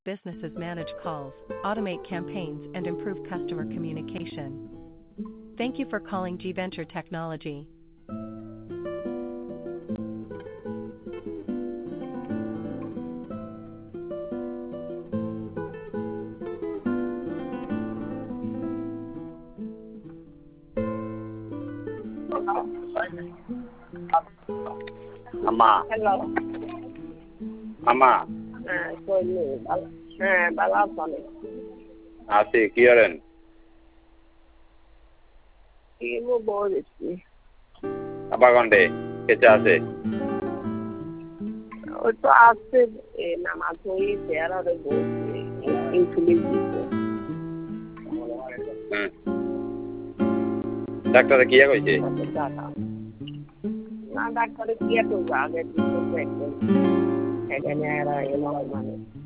businesses manage calls, automate campaigns, and improve customer communication. Thank you for calling G Venture Technology. আম্মা hello আম্মা হ্যাঁ কইলি ভালো হ্যাঁ ভালো আছেন আছি কি করেন কি বলছি আব্বা কন্ডে কেচে আছে ওই তো আসছে নামাজ হয়ে চেয়ারে বসে ইনসুলিন দিচ্ছে ডাক্তারে কি কইছে না ডাক্তারে কি করবো আগে দিচ্ছে একদম এখানে এরা এলো মানে